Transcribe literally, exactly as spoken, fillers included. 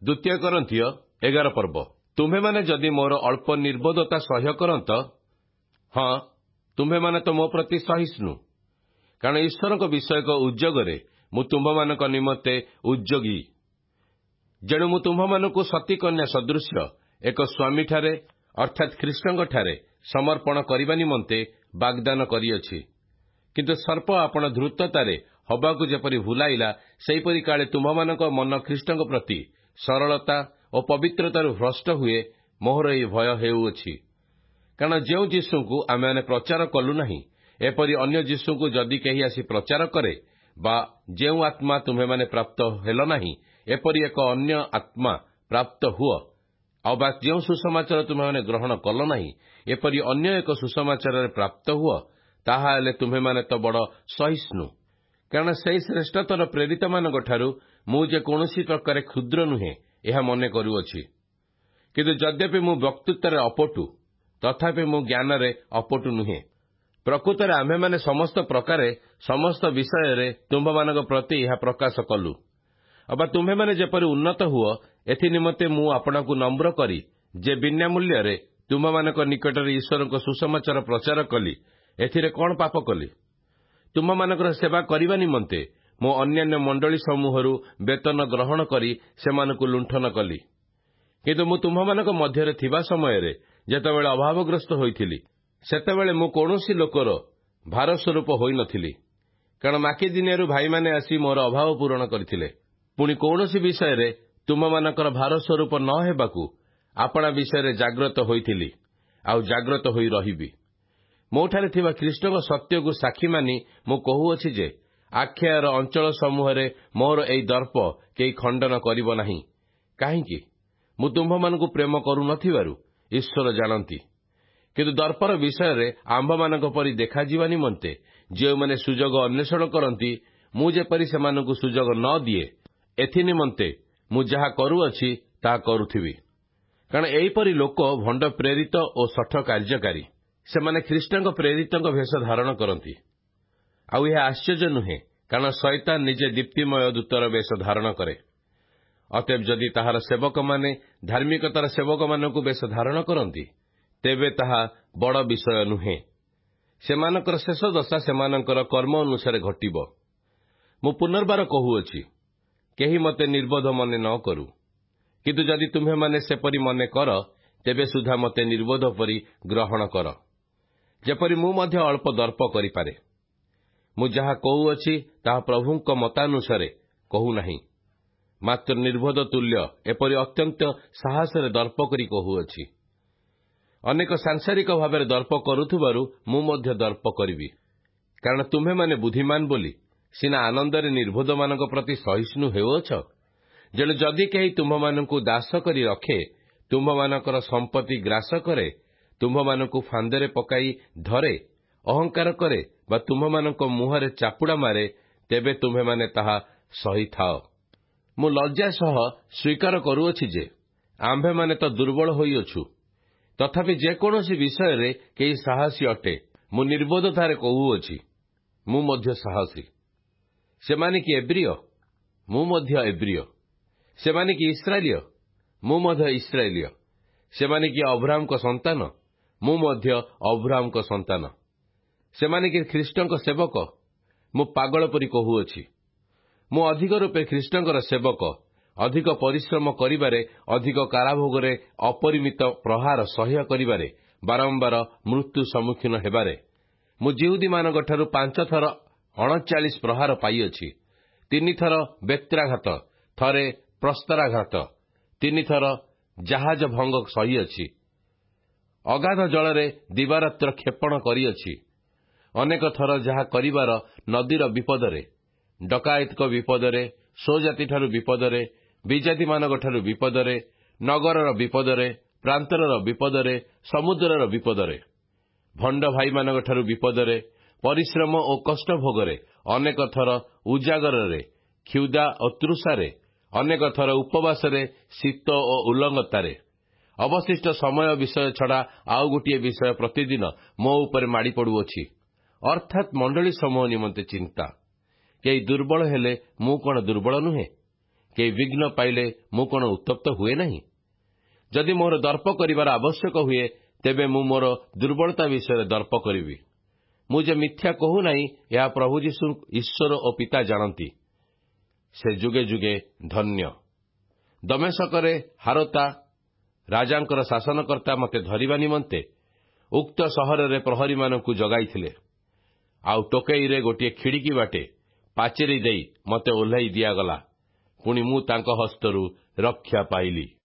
द्वितीय करन्थिय एगार पर्व तुम्हे माने जदि मोर अल्प निर्बोधता सह्य करंत हाँ तुम्हे माने तो मो प्रति सहिष्णु कारण ईश्वर विषयक उद्योगरे मु तुम्भ मानक निमत्ते उद्योगी जेणु मु तुम्भ मानकु सती कन्या सदृश्य एक स्वामी ठारे अर्थात ख्रीष्टଙ୍କ ठारे समर्पण करिबा निमन्ते वाग्दान करिअछि किंतु सर्प आपण द्रुततारे हबाकु जेपरि भुलाइला सेहीपरि काले तुम्भ मानक मन ख्रीष्टଙ୍କ प्रति सरलता और पवित्रतारु भ्रष्ट हुए मोहर ए भय हेउअछि कारण जेउ यीशुଙ୍କୁ आमे माने प्रचार कलु नाही एपरि अन्य यीशुଙ୍କୁ जदि केही आसी प्रचार करे बा जेउ आत्मा तुम्हे माने प्राप्त हेलो नाही एपरि एक अन्य आत्मा प्राप्त हुओ आ बा जेउ सुसमाचार तुम्हे माने ग्रहण कल नाही एपरि अन्य एक सुसमाचार प्राप्त हुओ ताहा हेले तुम्हे माने तो बड़ सहिष्णु कारण से श्रेष्ठतर प्रेरित मानक ठारू मु जे कोनोसी प्रकार क्षुद्र नुहे यह मने करूअछि किंतु यद्यपि मु वक्तृत्व अपटु तथापि मु ज्ञान रे अपटु नुहे प्रकृत रे आमे माने समस्त प्रकारे समस्त विषय रे तुम्भ मानक प्रति यह प्रकाश कलु अबा तुम्हे माने जेपरि उन्नत हुओ एथि निमते मु आपणाकु नम्र करी जे बिना मूल्य रे तुम्भ मानक निकट रे ईश्वर को सुसमाचार प्रचार कली एथिरे कोन पाप कली तुम्भ मानकर सेवा करिबा निमन्ते मो अन्यान्य मंडली समूहरु वेतन ग्रहण करी सेमानकु लुंठन कली किंतु मु तुम्भ मानक मध्यरे थिबा समय रे जेतेबेले अभावग्रस्त होइथिली सेतेबेले मु कोनोसी लोकर भार स्वरूप होई नथिली कारण माकी दिनेरु भाई माने आसी मोर अभाव पूरण करथिले पुनी कोनोसी विषय रे तुम्भ मानकर भार स्वरूप न हेबाकू आपणा विषय रे जागृत होइथिली आ जागृत होई रहिबी मोठारे थिबा ख्रीष्टଙ୍କ सत्यକୁ साक्षी मानी मु कहूअछि जे आख्यार अंचल समूह रे मोर एई दर्प केई खंडन करिबो नाही काहेकि मु तुम्भ मानकु प्रेम करू नथिबारु ईश्वर जानती किंतु दर्पर विषय रे आंभ मानक परि देखा जीवा निमन्ते जे माने सुजोग अन्वेषण करंती मु जेपरि सेमानकु सुजोग न दिए एथि निमन्ते मु जहा करूअछि ता करूथिबी कारण एईपरि लोक भंड प्रेरित और सठ कार्यकारी सेमाने ख्रीष्टଙ୍କ प्रेरितଙ୍କ भेष धारण करती आउ यह आश्चर्य नुहे कारण शैतान निजे दीप्तिमय दूतर वेश धारण करे अतएव जदि ताहार सेवक माने धार्मिकतार सेवक मानकु वेश धारण करती तेबे ताहा बड़ विषय नुहे सेमानकर शेष दशा सेमानकर कर्म अनुसार घटिबो मु पुनर्बार कहूअछि केही मते निर्बोध मने न करू किंतु जदि तुम्हे माने सेपरि मने कर तेबे सुधा मते निर्बोध परि ग्रहण कर जेपरि मु मध्य अल्प दर्प करिपारे मु जहा कहूअछि ताहा प्रभुଙ୍କ मतानुसारे कहू नाही मात्र निर्बोध तुल्य एपरि अत्यंत साहस रे दर्प करी कहूअछि अनेक सांसारिक भाबरे दर्प करूथुबारु मु मध्य दर्प करिवि कारण तुम्हे माने बुद्धिमान बोली सिना आनंद रे निर्बोध मानक प्रति सहिष्णु हेउअछ जेणु जदि केही तुम्भ मानकु दास करी रखे तुम्भ मानकर संपत्ति ग्रास करे तुम्भ मानकु फांदेरे पकाई धरे अहंकार करे बा तुम्भ मानक मुहरे चापुड़ा मारे तेबे तुम्हे माने ताहा सही थाओ मु लज्जा सह स्वीकार करूअछि जे आम्भे माने तो दुर्बल होइअछु तथापि जेकोसी विषय रे केही साहसी अटे मु निर्बोधतारे कहूअछि मु मध्य साहसी सेमाने कि एब्रिय मु मध्य एब्रिय सेमाने कि इस्राएलिय मु मध्य इस्राएलिय सेमाने कि अब्राहम को संतान मु मध्य अब्राहम को संतान सेमाने कि ख्रीष्टଙ୍କ सेवक मु पागल परि कहूअछि मु अधिक रूपे ख्रीष्टଙ୍କର सेवक अधिक परिश्रम करिबारे अधिक काराभोगरे अपरिमित प्रहार सह्य करिबारे बारंबार मृत्यु सम्मुखीन हेबारे मु जिहुदी मानक ठारू पांच थर अड़चाश प्रहार पाइअछि तीन थर बेत्राघात थरे प्रस्तराघात तीन थर जहाज भंग सहिअछि अगाध जलरे दिवारात्र क्षेपण करिअछि अनेक थर जहा करिबार नदीर विपदरे डकायतक विपदरे सोजाति ठारू विपदरे विजाति मानक ठारू विपदरे नगरर विपदरे प्रांतरर विपदरे समुद्रर विपदरे भंड भाई मानक ठारू विपदरे परिश्रम और कष्ट भोगरे अनेक थर उजागरे क्षुधा और तृषारे अनेक थर उपवासरे शीत और उल्लंघतारे अवशिष्ट समय विषय छड़ा आउ गोटे विषय प्रतिदिन मो ऊपर माड़ी पड़ुअछि अर्थात मंडली समूह निमंते चिंता कई दुर्बल हेले मु कोन दुर्बल नुहे କେହି ବିଘ୍ନ ପାଇଲେ ମୁଁ କଣ ଉତ୍ତପ୍ତ ହୁଏ ନାହିଁ? ଯଦି ମୋର ଦର୍ପ କରିବାର ଆବଶ୍ୟକ ହୁଏ, ତେବେ ମୁଁ ମୋର ଦୁର୍ବଳତା ବିଷୟରେ ଦର୍ପ କରିବି। ମୁଁ ଯେ ମିଥ୍ୟା କହୁନାହିଁ, ଏହା ପ୍ରଭୁ ଯୀଶୁ ଈଶ୍ୱର ଓ ପିତା ଜାଣନ୍ତି। ସେ ଯୁଗେ ଯୁଗେ ଧନ୍ୟ। ଦମେଶକରେ ହାରତା ରାଜାଙ୍କର ଶାସନକର୍ତ୍ତା ମୋତେ ଧରିବା ନିମନ୍ତେ ଉକ୍ତ ସହରରେ ପ୍ରହରୀମାନଙ୍କୁ ଜଗାଇଥିଲେ। ଆଉ ଟୋକେଇରେ ଗୋଟିଏ ଖିଡ଼ିକି ବାଟେ ପାଚେରୀ ଦେଇ ମୋତେ ଓହ୍ଲାଇ ଦିଆଗଲା। ପୁଣି ମୁଁ ତାଙ୍କ ହସ୍ତରୁ ରକ୍ଷା ପାଇଲି।